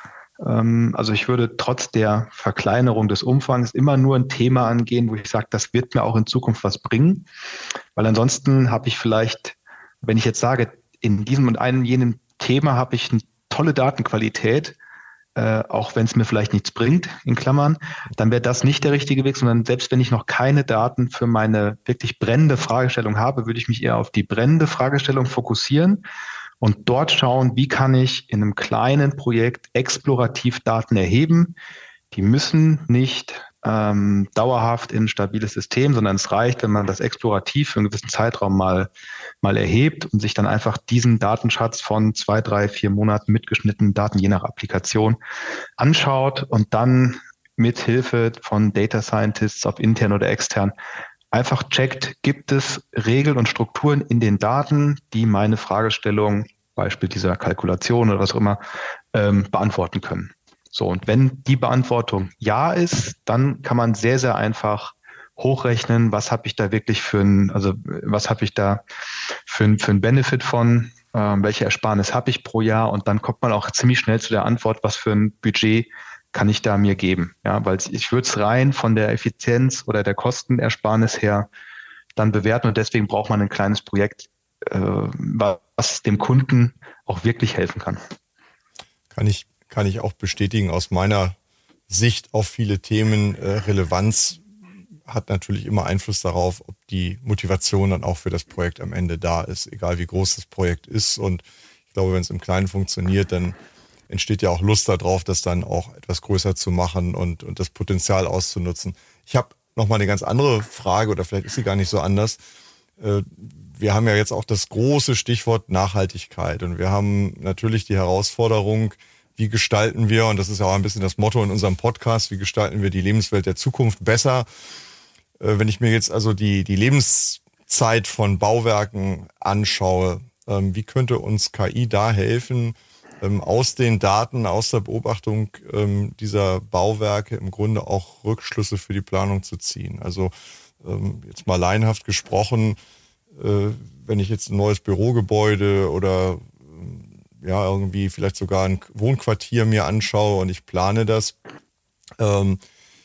Ähm, also ich würde trotz der Verkleinerung des Umfangs immer nur ein Thema angehen, wo ich sage, das wird mir auch in Zukunft was bringen. Weil ansonsten habe ich vielleicht, wenn ich jetzt sage, in diesem und einem jenem Thema habe ich eine tolle Datenqualität, äh, auch wenn es mir vielleicht nichts bringt, in Klammern, dann wäre das nicht der richtige Weg, sondern selbst wenn ich noch keine Daten für meine wirklich brennende Fragestellung habe, würde ich mich eher auf die brennende Fragestellung fokussieren und dort schauen, wie kann ich in einem kleinen Projekt explorativ Daten erheben. Die müssen nicht ähm, dauerhaft in ein stabiles System, sondern es reicht, wenn man das explorativ für einen gewissen Zeitraum mal, mal erhebt und sich dann einfach diesen Datenschatz von zwei, drei, vier Monaten mitgeschnittenen Daten je nach Applikation anschaut und dann mit Hilfe von Data Scientists, ob intern oder extern, einfach checkt, gibt es Regeln und Strukturen in den Daten, die meine Fragestellung, Beispiel dieser Kalkulation oder was auch immer, ähm, beantworten können. So, und wenn die Beantwortung ja ist, dann kann man sehr, sehr einfach hochrechnen, was habe ich da wirklich für ein, also was habe ich da für ein, für ein Benefit von, äh, welche Ersparnis habe ich pro Jahr, und dann kommt man auch ziemlich schnell zu der Antwort, was für ein Budget kann ich da mir geben. Ja, weil ich würde es rein von der Effizienz oder der Kostenersparnis her dann bewerten, und deswegen braucht man ein kleines Projekt, äh, was dem Kunden auch wirklich helfen kann.
Kann ich kann ich auch bestätigen aus meiner Sicht auf viele Themen. Äh, Relevanz hat natürlich immer Einfluss darauf, ob die Motivation dann auch für das Projekt am Ende da ist, egal wie groß das Projekt ist. Und ich glaube, wenn es im Kleinen funktioniert, dann entsteht ja auch Lust darauf, das dann auch etwas größer zu machen und, und das Potenzial auszunutzen. Ich habe nochmal eine ganz andere Frage, oder vielleicht ist sie gar nicht so anders. Äh, wir haben ja jetzt auch das große Stichwort Nachhaltigkeit, und wir haben natürlich die Herausforderung, wie gestalten wir, und das ist ja auch ein bisschen das Motto in unserem Podcast, wie gestalten wir die Lebenswelt der Zukunft besser? Äh, wenn ich mir jetzt also die, die Lebenszeit von Bauwerken anschaue, ähm, wie könnte uns K I da helfen, ähm, aus den Daten, aus der Beobachtung ähm, dieser Bauwerke im Grunde auch Rückschlüsse für die Planung zu ziehen? Also ähm, jetzt mal laienhaft gesprochen, äh, wenn ich jetzt ein neues Bürogebäude oder ja, irgendwie vielleicht sogar ein Wohnquartier mir anschaue und ich plane das. Ähm,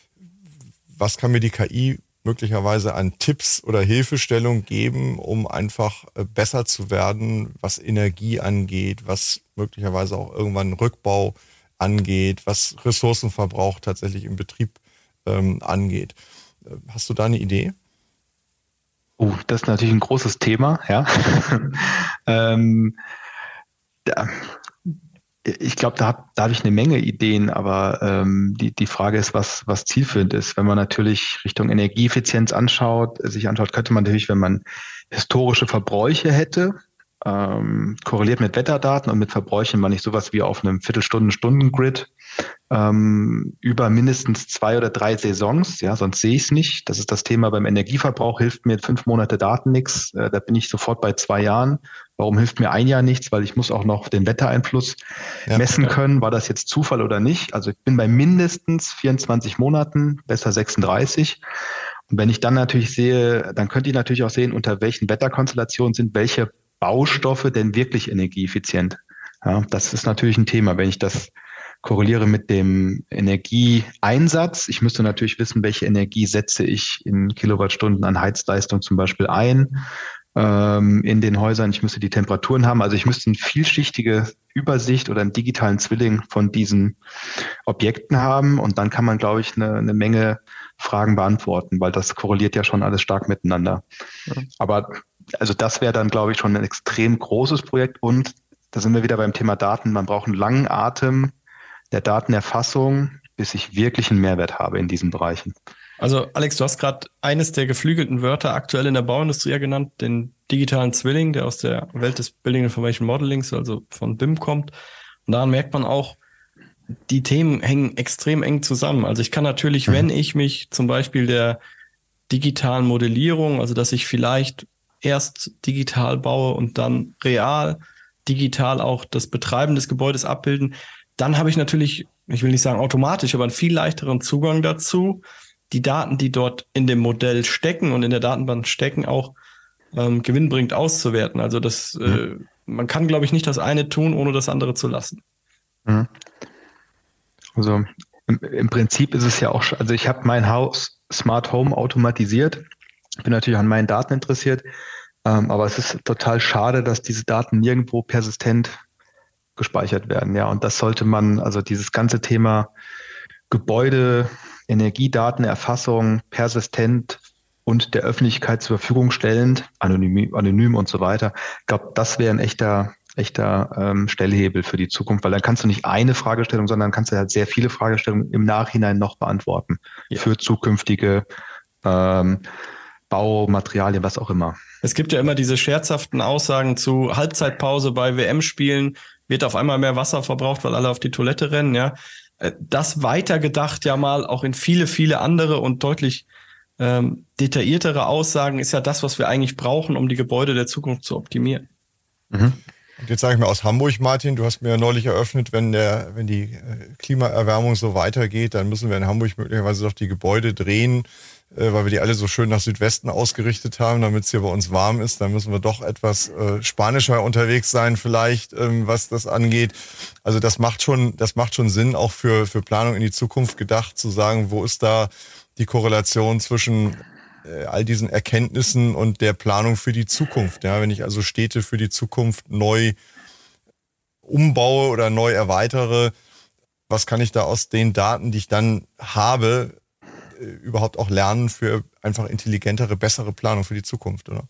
was kann mir die K I möglicherweise an Tipps oder Hilfestellung geben, um einfach besser zu werden, was Energie angeht, was möglicherweise auch irgendwann Rückbau angeht, was Ressourcenverbrauch tatsächlich im Betrieb ähm, angeht? Hast du da eine Idee?
Oh, das ist natürlich ein großes Thema, ja. ähm, da, ich glaube, da habe da hab ich eine Menge Ideen, aber ähm, die, die Frage ist, was, was zielführend ist. Wenn man natürlich Richtung Energieeffizienz anschaut, sich anschaut, könnte man natürlich, wenn man historische Verbräuche hätte, ähm, korreliert mit Wetterdaten und mit Verbräuchen, man nicht sowas wie auf einem Viertelstunden-Stunden-Grid ähm, über mindestens zwei oder drei Saisons, ja, sonst sehe ich es nicht. Das ist das Thema beim Energieverbrauch, hilft mir fünf Monate Daten nichts, äh, da bin ich sofort bei zwei Jahren. Warum hilft mir ein Jahr nichts? Weil ich muss auch noch den Wettereinfluss ja. messen können. War das jetzt Zufall oder nicht? Also ich bin bei mindestens vierundzwanzig Monaten, besser sechsunddreißig. Und wenn ich dann natürlich sehe, dann könnte ich natürlich auch sehen, unter welchen Wetterkonstellationen sind welche Baustoffe denn wirklich energieeffizient. Ja, das ist natürlich ein Thema, wenn ich das korreliere mit dem Energieeinsatz. Ich müsste natürlich wissen, welche Energie setze ich in Kilowattstunden an Heizleistung zum Beispiel ein in den Häusern. Ich müsste die Temperaturen haben. Also ich müsste eine vielschichtige Übersicht oder einen digitalen Zwilling von diesen Objekten haben. Und dann kann man, glaube ich, eine, eine Menge Fragen beantworten, weil das korreliert ja schon alles stark miteinander. Ja. Aber also das wäre dann, glaube ich, schon ein extrem großes Projekt. Und da sind wir wieder beim Thema Daten. Man braucht einen langen Atem der Datenerfassung, bis ich wirklich einen Mehrwert habe in diesen Bereichen.
Also Alex, du hast gerade eines der geflügelten Wörter aktuell in der Bauindustrie ja genannt, den digitalen Zwilling, der aus der Welt des Building Information Modellings, also von B I M kommt. Und daran merkt man auch, die Themen hängen extrem eng zusammen. Also ich kann natürlich, wenn ich mich zum Beispiel der digitalen Modellierung, also dass ich vielleicht erst digital baue und dann real digital auch das Betreiben des Gebäudes abbilden, dann habe ich natürlich, ich will nicht sagen automatisch, aber einen viel leichteren Zugang dazu, die Daten, die dort in dem Modell stecken und in der Datenbank stecken, auch ähm, gewinnbringend auszuwerten. Also das, mhm. äh, man kann, glaube ich, nicht das eine tun, ohne das andere zu lassen.
Mhm. Also im, im Prinzip ist es ja auch, also ich habe mein Haus Smart Home automatisiert, bin natürlich an meinen Daten interessiert, ähm, aber es ist total schade, dass diese Daten nirgendwo persistent gespeichert werden. Ja, und das sollte man, also dieses ganze Thema Gebäude, Energiedatenerfassung, persistent und der Öffentlichkeit zur Verfügung stellend, anonym, anonym und so weiter. Ich glaube, das wäre ein echter, echter ähm, Stellhebel für die Zukunft, weil dann kannst du nicht eine Fragestellung, sondern kannst du halt sehr viele Fragestellungen im Nachhinein noch beantworten ja. für zukünftige ähm, Baumaterialien, was auch immer.
Es gibt ja immer diese scherzhaften Aussagen zu Halbzeitpause bei W M-Spielen, wird auf einmal mehr Wasser verbraucht, weil alle auf die Toilette rennen, ja. Das weitergedacht ja mal auch in viele, viele andere und deutlich ähm, detailliertere Aussagen ist ja das, was wir eigentlich brauchen, um die Gebäude der Zukunft zu optimieren.
Mhm. Und jetzt sage ich mal aus Hamburg, Martin, du hast mir ja neulich eröffnet, wenn der, wenn die Klimaerwärmung so weitergeht, dann müssen wir in Hamburg möglicherweise doch die Gebäude drehen, äh, weil wir die alle so schön nach Südwesten ausgerichtet haben, damit es hier bei uns warm ist. Dann müssen wir doch etwas äh, spanischer unterwegs sein vielleicht, ähm, was das angeht. Also das macht schon, das macht schon Sinn, auch für, für Planung in die Zukunft gedacht, zu sagen, wo ist da die Korrelation zwischen äh, all diesen Erkenntnissen und der Planung für die Zukunft. Ja, wenn ich also Städte für die Zukunft neu umbaue oder neu erweitere, was kann ich da aus den Daten, die ich dann habe, äh, überhaupt auch lernen für einfach intelligentere, bessere Planung für die Zukunft, oder?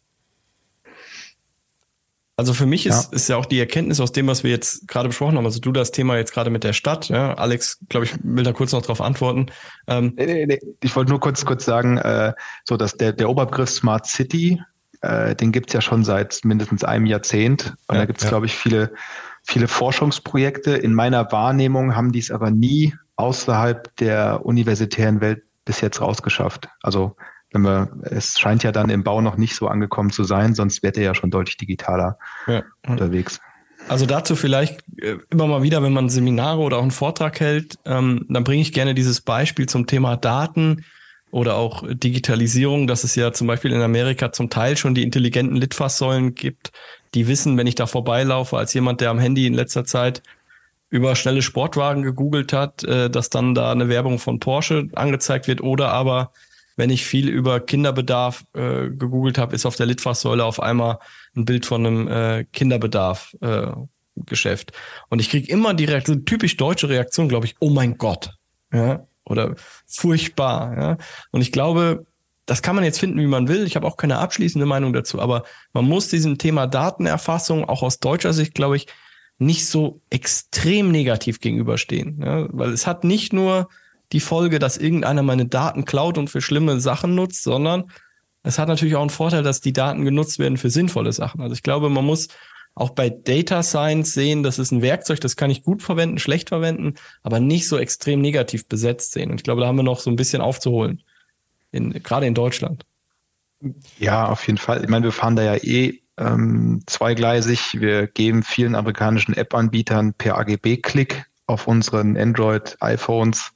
Also für mich ist,
ja.
ist ja auch die Erkenntnis aus dem, was wir jetzt gerade besprochen haben, also du das Thema jetzt gerade mit der Stadt, ja, Alex, glaube ich, will da kurz noch drauf antworten.
Ähm, nee, nee, nee. Ich wollte nur kurz kurz sagen, äh, so dass der, der Oberbegriff Smart City, äh, den gibt's ja schon seit mindestens einem Jahrzehnt. Und ja, da gibt's, ja. glaube ich, viele, viele Forschungsprojekte. In meiner Wahrnehmung haben die es aber nie außerhalb der universitären Welt bis jetzt rausgeschafft. Also wenn wir, es scheint ja dann im Bau noch nicht so angekommen zu sein, sonst wäre der ja schon deutlich digitaler ja. unterwegs.
Also dazu vielleicht äh, immer mal wieder, wenn man Seminare oder auch einen Vortrag hält, ähm, dann bringe ich gerne dieses Beispiel zum Thema Daten oder auch Digitalisierung, dass es ja zum Beispiel in Amerika zum Teil schon die intelligenten Litfaßsäulen gibt, die wissen, wenn ich da vorbeilaufe, als jemand, der am Handy in letzter Zeit über schnelle Sportwagen gegoogelt hat, äh, dass dann da eine Werbung von Porsche angezeigt wird oder aber wenn ich viel über Kinderbedarf äh, gegoogelt habe, ist auf der Litfaßsäule auf einmal ein Bild von einem äh, Kinderbedarf-Geschäft. Äh, und ich kriege immer die Reaktion, typisch deutsche Reaktion, glaube ich, oh mein Gott. Ja? Oder furchtbar. Ja? Und ich glaube, das kann man jetzt finden, wie man will. Ich habe auch keine abschließende Meinung dazu. Aber man muss diesem Thema Datenerfassung auch aus deutscher Sicht, glaube ich, nicht so extrem negativ gegenüberstehen. Ja? Weil es hat nicht nur die Folge, dass irgendeiner meine Daten klaut und für schlimme Sachen nutzt, sondern es hat natürlich auch einen Vorteil, dass die Daten genutzt werden für sinnvolle Sachen. Also ich glaube, man muss auch bei Data Science sehen, das ist ein Werkzeug, das kann ich gut verwenden, schlecht verwenden, aber nicht so extrem negativ besetzt sehen. Und ich glaube, da haben wir noch so ein bisschen aufzuholen, in, gerade in Deutschland.
Ja, auf jeden Fall. Ich meine, wir fahren da ja eh ähm, zweigleisig. Wir geben vielen amerikanischen App-Anbietern per A G B-Klick auf unseren Android-iPhones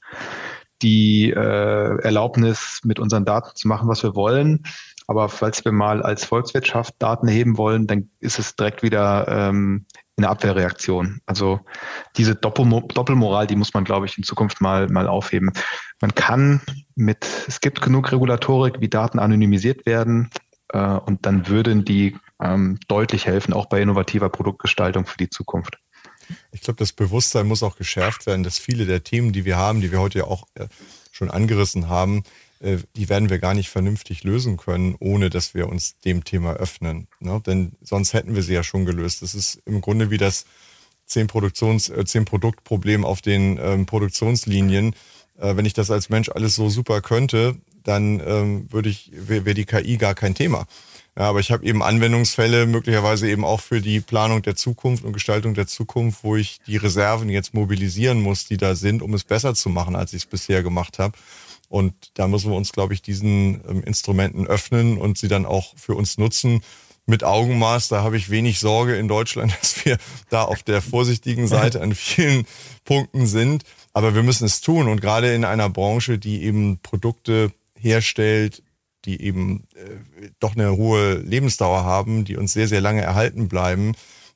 die äh, Erlaubnis, mit unseren Daten zu machen, was wir wollen. Aber falls wir mal als Volkswirtschaft Daten erheben wollen, dann ist es direkt wieder ähm, eine Abwehrreaktion. Also diese Doppelmo- Doppelmoral, die muss man, glaube ich, in Zukunft mal mal aufheben. Man kann mit, es gibt genug Regulatorik, wie Daten anonymisiert werden, äh, und dann würden die ähm, deutlich helfen, auch bei innovativer Produktgestaltung für die Zukunft.
Ich glaube, das Bewusstsein muss auch geschärft werden, dass viele der Themen, die wir haben, die wir heute ja auch schon angerissen haben, die werden wir gar nicht vernünftig lösen können, ohne dass wir uns dem Thema öffnen. Ne? Denn sonst hätten wir sie ja schon gelöst. Das ist im Grunde wie das zehn Produktions-, zehn Produktproblem auf den ähm, Produktionslinien. Äh, wenn ich das als Mensch alles so super könnte, dann ähm, würde ich, wäre wär die K I gar kein Thema. Ja, aber ich habe eben Anwendungsfälle, möglicherweise eben auch für die Planung der Zukunft und Gestaltung der Zukunft, wo ich die Reserven jetzt mobilisieren muss, die da sind, um es besser zu machen, als ich es bisher gemacht habe. Und da müssen wir uns, glaube ich, diesen ähm, Instrumenten öffnen und sie dann auch für uns nutzen. Mit Augenmaß, da habe ich wenig Sorge in Deutschland, dass wir da auf der vorsichtigen Seite an vielen Punkten sind. Aber wir müssen es tun. Und gerade in einer Branche, die eben Produkte herstellt, die eben äh, doch eine hohe Lebensdauer haben, die uns sehr, sehr lange erhalten bleiben,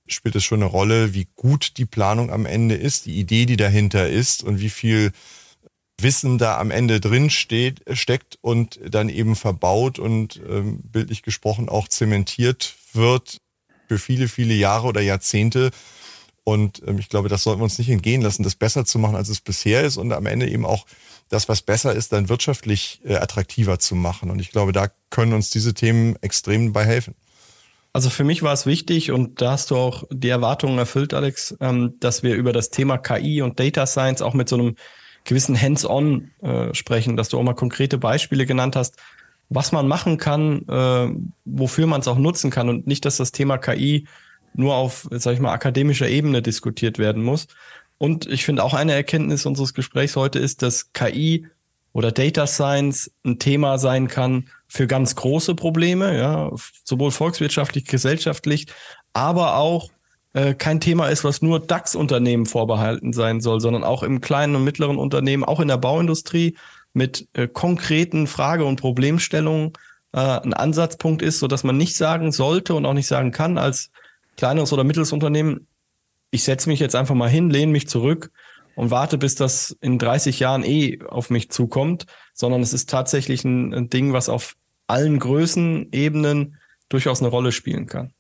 spielt es schon eine Rolle, wie gut die Planung am Ende ist, die Idee, die dahinter ist und wie viel Wissen da am Ende drin steht, steckt und dann eben verbaut und ähm, bildlich gesprochen auch zementiert wird für viele, viele Jahre oder Jahrzehnte. Und ähm, ich glaube, das sollten wir uns nicht entgehen lassen, das besser zu machen, als es bisher ist und am Ende eben auch das, was besser ist, dann wirtschaftlich äh, attraktiver zu machen. Und ich glaube, da können uns diese Themen extrem bei helfen.
Also für mich war es wichtig und da hast du auch die Erwartungen erfüllt, Alex, ähm, dass wir über das Thema K I und Data Science auch mit so einem gewissen Hands-on äh, sprechen, dass du auch mal konkrete Beispiele genannt hast, was man machen kann, äh, wofür man es auch nutzen kann und nicht, dass das Thema K I nur auf, sag ich mal, akademischer Ebene diskutiert werden muss. Und ich finde auch eine Erkenntnis unseres Gesprächs heute ist, dass K I oder Data Science ein Thema sein kann für ganz große Probleme, ja, sowohl volkswirtschaftlich, gesellschaftlich, aber auch äh, kein Thema ist, was nur DAX-Unternehmen vorbehalten sein soll, sondern auch im kleinen und mittleren Unternehmen, auch in der Bauindustrie mit äh, konkreten Frage- und Problemstellungen äh, ein Ansatzpunkt ist, sodass man nicht sagen sollte und auch nicht sagen kann als kleineres oder mittleres Unternehmen, ich setze mich jetzt einfach mal hin, lehne mich zurück und warte, bis das in dreißig Jahren eh auf mich zukommt, sondern es ist tatsächlich ein, ein Ding, was auf allen Größenebenen durchaus eine Rolle spielen kann.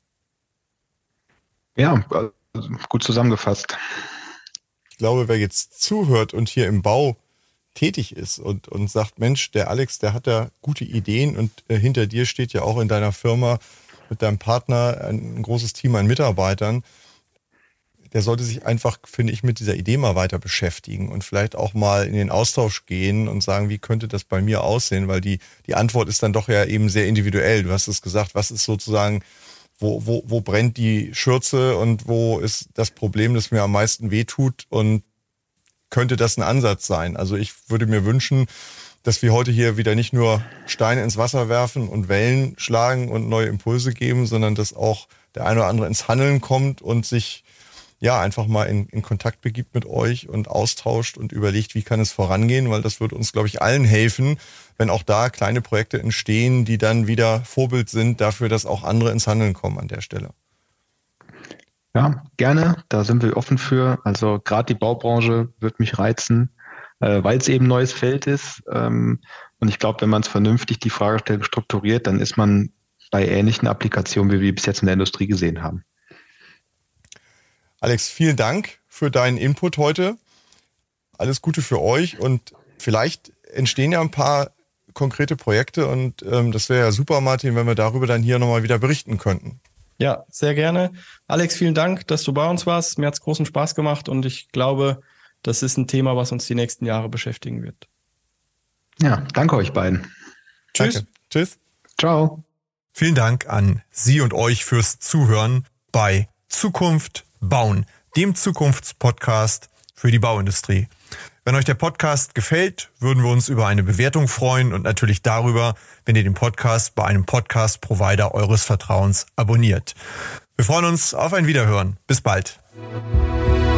Ja, gut zusammengefasst.
Ich glaube, wer jetzt zuhört und hier im Bau tätig ist und, und sagt, Mensch, der Alex, der hat da gute Ideen und äh, hinter dir steht ja auch in deiner Firma mit deinem Partner ein, ein großes Team an Mitarbeitern, der sollte sich einfach, finde ich, mit dieser Idee mal weiter beschäftigen und vielleicht auch mal in den Austausch gehen und sagen, wie könnte das bei mir aussehen, weil die, die Antwort ist dann doch ja eben sehr individuell. Du hast es gesagt, was ist sozusagen, wo, wo, wo brennt die Schürze und wo ist das Problem, das mir am meisten wehtut und könnte das ein Ansatz sein? Also ich würde mir wünschen, dass wir heute hier wieder nicht nur Steine ins Wasser werfen und Wellen schlagen und neue Impulse geben, sondern dass auch der eine oder andere ins Handeln kommt und sich ja einfach mal in, in Kontakt begibt mit euch und austauscht und überlegt, wie kann es vorangehen, weil das wird uns, glaube ich, allen helfen, wenn auch da kleine Projekte entstehen, die dann wieder Vorbild sind dafür, dass auch andere ins Handeln kommen an der Stelle.
Ja, gerne, da sind wir offen für. Also gerade die Baubranche wird mich reizen, äh, weil es eben ein neues Feld ist. Ähm, und ich glaube, wenn man es vernünftig die Fragestellung strukturiert, dann ist man bei ähnlichen Applikationen, wie wir bis jetzt in der Industrie gesehen haben.
Alex, vielen Dank für deinen Input heute. Alles Gute für euch und vielleicht entstehen ja ein paar konkrete Projekte und ähm, das wäre ja super, Martin, wenn wir darüber dann hier nochmal wieder berichten könnten.
Ja, sehr gerne. Alex, vielen Dank, dass du bei uns warst. Mir hat es großen Spaß gemacht und ich glaube, das ist ein Thema, was uns die nächsten Jahre beschäftigen wird.
Ja, danke euch beiden.
Tschüss.
Danke. Tschüss.
Ciao.
Vielen Dank an Sie und euch fürs Zuhören bei Zukunft bauen, dem Zukunftspodcast für die Bauindustrie. Wenn euch der Podcast gefällt, würden wir uns über eine Bewertung freuen und natürlich darüber, wenn ihr den Podcast bei einem Podcast-Provider eures Vertrauens abonniert. Wir freuen uns auf ein Wiederhören. Bis bald.